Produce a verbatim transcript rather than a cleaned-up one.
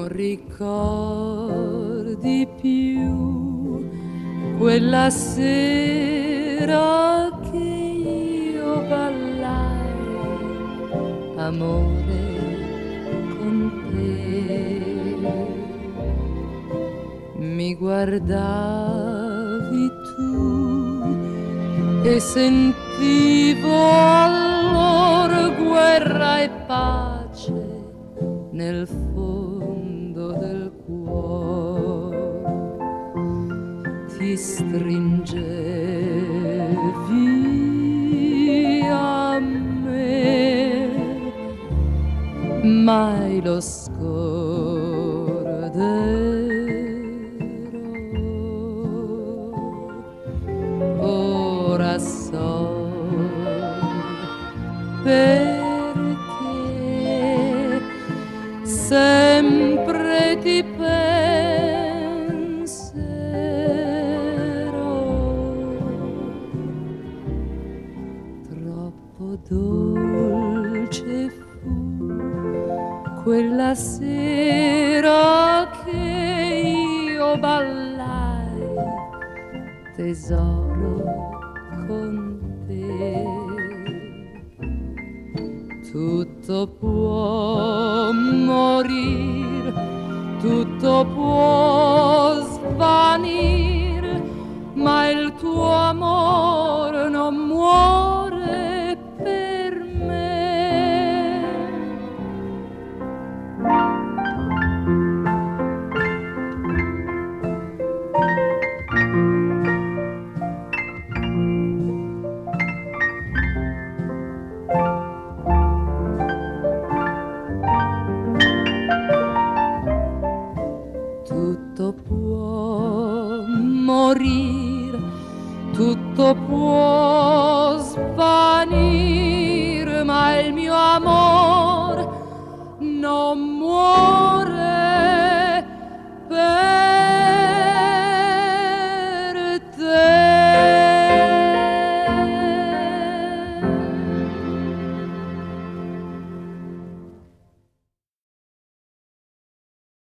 non ricordi più quella sera che io ballai amore con te. Mi guardavi tu e sentivo allora guerra e pace nel fondo del cuore. Ti stringevi a me, mai lo scorderò. Ora so perché sempre ti penserò. Troppo dolce fu quella sera che io ballai tesoro con te. Tutto può morir, tutto può svanir, ma il tuo amore non muore per me. Tutto può morir, tutto può svanire, ma il mio amor non muore